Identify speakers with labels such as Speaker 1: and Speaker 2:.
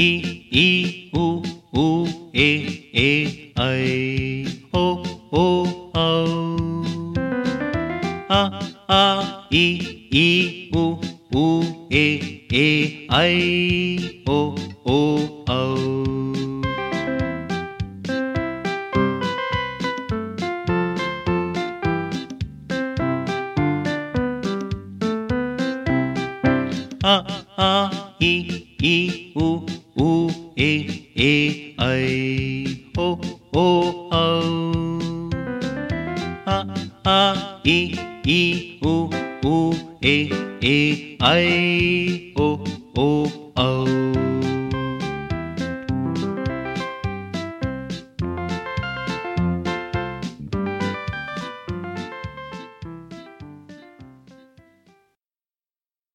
Speaker 1: இ ஈ உ ஊ ஏ ஏ ஐ ஓ ஓ ஔ. அ ஆ இ ஈ உ ஊ ஏ ஏ ஐ ஓ ஓ ஔ. அ ஆ இ ஈ உ ஊ ஏ ஏ ஐ ஓ ஓ ஔ. அ ஆ இ ஈ உ ஊ ஏ ஏ ஐ